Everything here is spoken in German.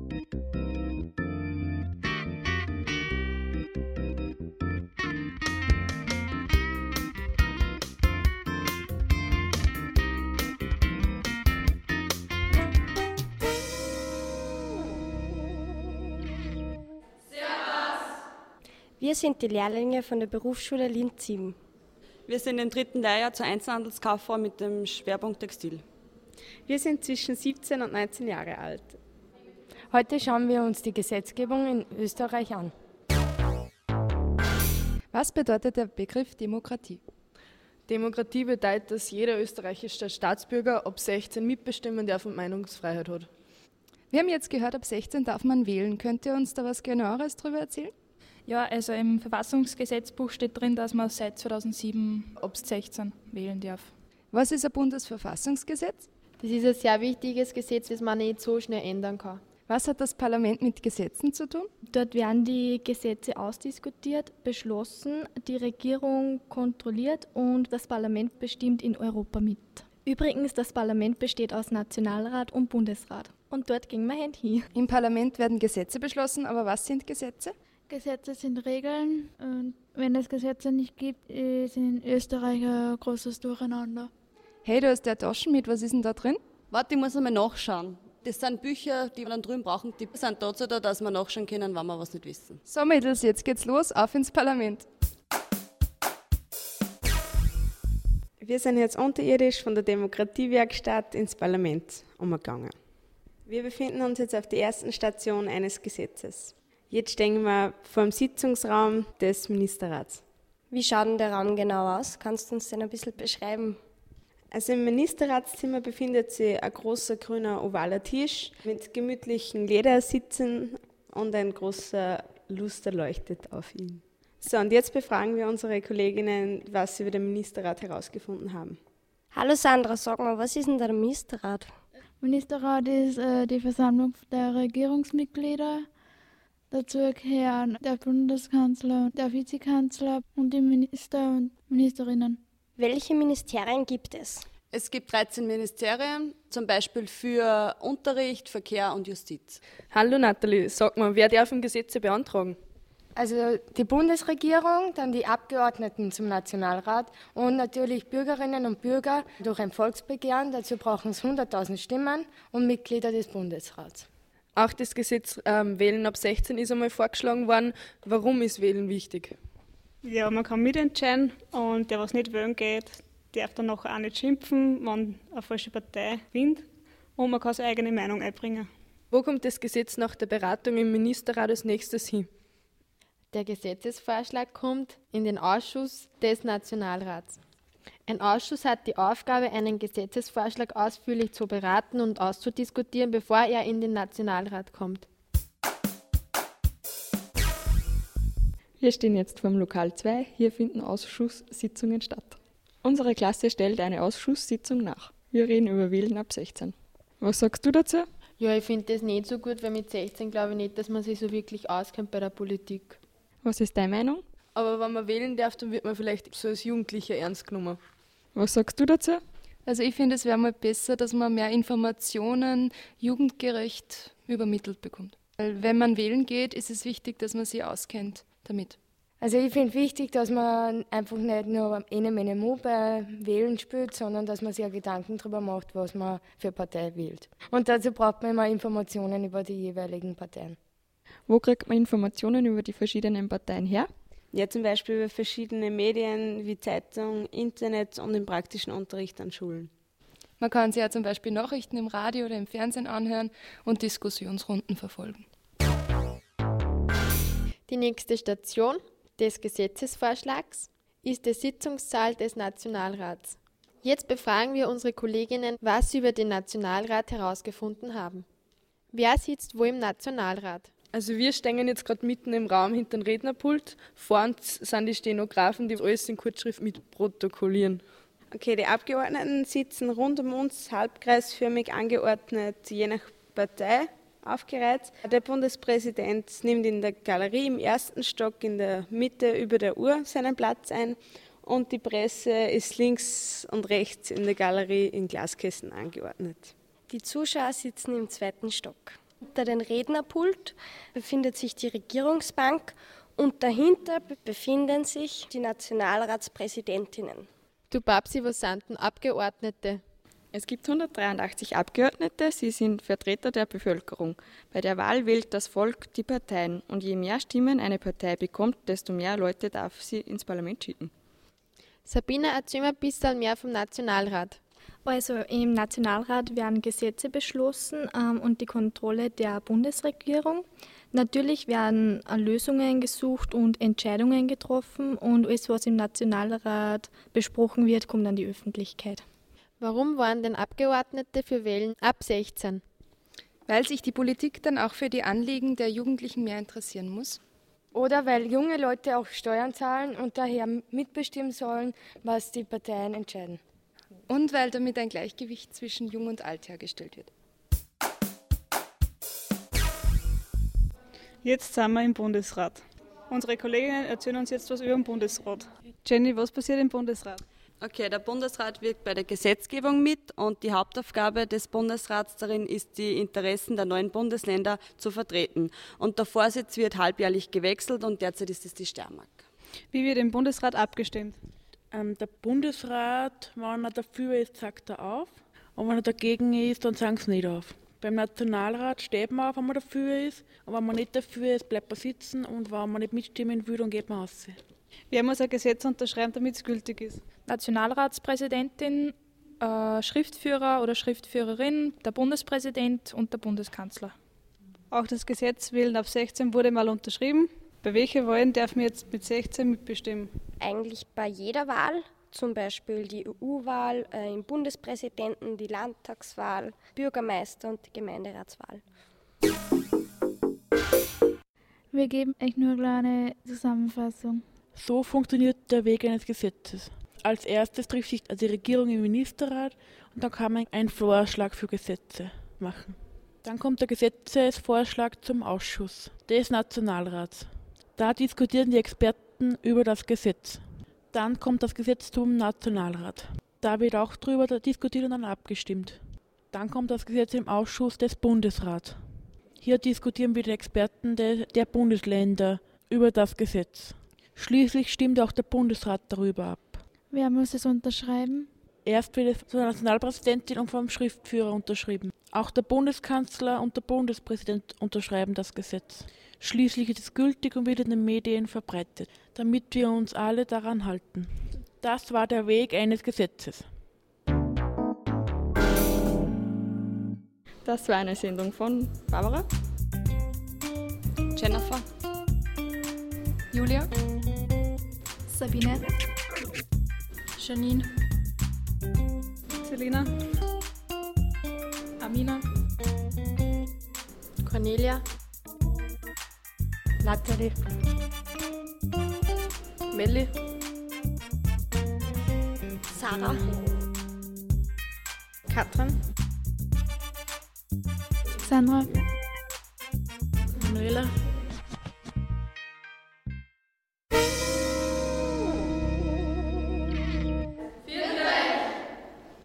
Wir sind die Lehrlinge von der Berufsschule Linz 7. Wir sind im 3. Lehrjahr zur Einzelhandelskauffrau mit dem Schwerpunkt Textil. Wir sind zwischen 17 und 19 Jahre alt. Heute schauen wir uns die Gesetzgebung in Österreich an. Was bedeutet der Begriff Demokratie? Demokratie bedeutet, dass jeder österreichische Staatsbürger ab 16 mitbestimmen darf und Meinungsfreiheit hat. Wir haben jetzt gehört, ab 16 darf man wählen. Könnt ihr uns da was Genaueres darüber erzählen? Ja, also im Verfassungsgesetzbuch steht drin, dass man seit 2007 ab 16 wählen darf. Was ist ein Bundesverfassungsgesetz? Das ist ein sehr wichtiges Gesetz, das man nicht so schnell ändern kann. Was hat das Parlament mit Gesetzen zu tun? Dort werden die Gesetze ausdiskutiert, beschlossen, die Regierung kontrolliert und das Parlament bestimmt in Europa mit. Übrigens, das Parlament besteht aus Nationalrat und Bundesrat. Und dort gehen wir hin. Im Parlament werden Gesetze beschlossen, aber was sind Gesetze? Gesetze sind Regeln und wenn es Gesetze nicht gibt, ist in Österreich ein großes Durcheinander. Hey, du hast ja Taschen mit, was ist denn da drin? Warte, ich muss einmal nachschauen. Das sind Bücher, die wir dann drüben brauchen, die sind dazu da, dass wir nachschauen können, wenn wir was nicht wissen. So Mädels, jetzt geht's los, auf ins Parlament. Wir sind jetzt unterirdisch von der Demokratiewerkstatt ins Parlament umgegangen. Wir befinden uns jetzt auf der ersten Station eines Gesetzes. Jetzt stehen wir vor dem Sitzungsraum des Ministerrats. Wie schaut denn der Raum genau aus? Kannst du uns den ein bisschen beschreiben? Also im Ministerratszimmer befindet sich ein großer grüner ovaler Tisch mit gemütlichen Ledersitzen und ein großer Luster leuchtet auf ihn. So, und jetzt befragen wir unsere Kolleginnen, was sie über den Ministerrat herausgefunden haben. Hallo Sandra, sag mal, was ist denn der Ministerrat? Ministerrat ist die Versammlung der Regierungsmitglieder. Dazu gehören der Bundeskanzler, der Vizekanzler und die Minister und Ministerinnen. Welche Ministerien gibt es? Es gibt 13 Ministerien, zum Beispiel für Unterricht, Verkehr und Justiz. Hallo Nathalie, sag mal, wer darf Gesetze beantragen? Also die Bundesregierung, dann die Abgeordneten zum Nationalrat und natürlich Bürgerinnen und Bürger durch ein Volksbegehren. Dazu brauchen es 100.000 Stimmen und Mitglieder des Bundesrats. Auch das Gesetz Wählen ab 16 ist einmal vorgeschlagen worden. Warum ist Wählen wichtig? Ja, man kann mitentscheiden und der, was nicht wählen geht, darf dann nachher auch nicht schimpfen, wenn eine falsche Partei gewinnt. Und man kann seine eigene Meinung einbringen. Wo kommt das Gesetz nach der Beratung im Ministerrat als nächstes hin? Der Gesetzesvorschlag kommt in den Ausschuss des Nationalrats. Ein Ausschuss hat die Aufgabe, einen Gesetzesvorschlag ausführlich zu beraten und auszudiskutieren, bevor er in den Nationalrat kommt. Wir stehen jetzt vor dem Lokal 2. Hier finden Ausschusssitzungen statt. Unsere Klasse stellt eine Ausschusssitzung nach. Wir reden über Wählen ab 16. Was sagst du dazu? Ja, ich finde das nicht so gut, weil mit 16 glaube ich nicht, dass man sich so wirklich auskennt bei der Politik. Was ist deine Meinung? Aber wenn man wählen darf, dann wird man vielleicht so als Jugendlicher ernst genommen. Was sagst du dazu? Also ich finde, es wäre mal besser, dass man mehr Informationen jugendgerecht übermittelt bekommt. Weil wenn man wählen geht, ist es wichtig, dass man sich auskennt damit. Also ich finde wichtig, dass man einfach nicht nur eine Mene bei Wählen spielt, sondern dass man sich auch Gedanken darüber macht, was man für Partei wählt. Und dazu braucht man immer Informationen über die jeweiligen Parteien. Wo kriegt man Informationen über die verschiedenen Parteien her? Ja, zum Beispiel über verschiedene Medien wie Zeitung, Internet und im praktischen Unterricht an Schulen. Man kann sich ja zum Beispiel Nachrichten im Radio oder im Fernsehen anhören und Diskussionsrunden verfolgen. Die nächste Station des Gesetzesvorschlags ist der Sitzungssaal des Nationalrats. Jetzt befragen wir unsere Kolleginnen, was sie über den Nationalrat herausgefunden haben. Wer sitzt wo im Nationalrat? Also wir stehen jetzt gerade mitten im Raum hinter dem Rednerpult. Vor uns sind die Stenografen, die alles in Kurzschrift mitprotokollieren. Okay, die Abgeordneten sitzen rund um uns, halbkreisförmig angeordnet, je nach Partei aufgereiht. Der Bundespräsident nimmt in der Galerie im ersten Stock in der Mitte über der Uhr seinen Platz ein und die Presse ist links und rechts in der Galerie in Glaskästen angeordnet. Die Zuschauer sitzen im zweiten Stock. Unter dem Rednerpult befindet sich die Regierungsbank und dahinter befinden sich die Nationalratspräsidentinnen. Du Babsi, was sind denn Abgeordnete? Es gibt 183 Abgeordnete, sie sind Vertreter der Bevölkerung. Bei der Wahl wählt das Volk die Parteien und je mehr Stimmen eine Partei bekommt, desto mehr Leute darf sie ins Parlament schicken. Sabina, erzähl mir ein bisschen mehr vom Nationalrat. Also im Nationalrat werden Gesetze beschlossen und die Kontrolle der Bundesregierung. Natürlich werden Lösungen gesucht und Entscheidungen getroffen und alles, was im Nationalrat besprochen wird, kommt an die Öffentlichkeit. Warum waren denn Abgeordnete für Wählen ab 16? Weil sich die Politik dann auch für die Anliegen der Jugendlichen mehr interessieren muss. Oder weil junge Leute auch Steuern zahlen und daher mitbestimmen sollen, was die Parteien entscheiden. Und weil damit ein Gleichgewicht zwischen Jung und Alt hergestellt wird. Jetzt sind wir im Bundesrat. Unsere Kolleginnen erzählen uns jetzt was über den Bundesrat. Jenny, was passiert im Bundesrat? Okay, der Bundesrat wirkt bei der Gesetzgebung mit und die Hauptaufgabe des Bundesrats darin ist, die Interessen der 9 Bundesländer zu vertreten. Und der Vorsitz wird halbjährlich gewechselt und derzeit ist es die Steiermark. Wie wird im Bundesrat abgestimmt? Der Bundesrat, wenn er dafür ist, sagt er auf. Und wenn er dagegen ist, dann sagen sie nicht auf. Beim Nationalrat steht man auf, wenn man dafür ist. Und wenn man nicht dafür ist, bleibt man sitzen. Und wenn man nicht mitstimmen will, dann geht man raus. Wer muss ein Gesetz unterschreiben, damit es gültig ist? Nationalratspräsidentin, Schriftführer oder Schriftführerin, der Bundespräsident und der Bundeskanzler. Auch das Gesetz Wählen ab 16 wurde mal unterschrieben. Bei welchen Wahlen darf man jetzt mit 16 mitbestimmen? Eigentlich bei jeder Wahl, zum Beispiel die EU-Wahl, im Bundespräsidenten, die Landtagswahl, Bürgermeister und die Gemeinderatswahl. Wir geben euch nur eine kleine Zusammenfassung. So funktioniert der Weg eines Gesetzes. Als erstes trifft sich die Regierung im Ministerrat und dann kann man einen Vorschlag für Gesetze machen. Dann kommt der Gesetzesvorschlag zum Ausschuss des Nationalrats. Da diskutieren die Experten über das Gesetz. Dann kommt das Gesetz zum Nationalrat. Da wird auch drüber diskutiert und dann abgestimmt. Dann kommt das Gesetz im Ausschuss des Bundesrats. Hier diskutieren wir die Experten der Bundesländer über das Gesetz. Schließlich stimmt auch der Bundesrat darüber ab. Wer muss es unterschreiben? Erst wird es von der Nationalpräsidentin und vom Schriftführer unterschrieben. Auch der Bundeskanzler und der Bundespräsident unterschreiben das Gesetz. Schließlich ist es gültig und wird in den Medien verbreitet, damit wir uns alle daran halten. Das war der Weg eines Gesetzes. Das war eine Sendung von Barbara, Jennifer, Julia, Sabine, Janine, Selina, Amina, Cornelia, Nathalie, Melli, Sarah, Katrin, Sandra, Manuela,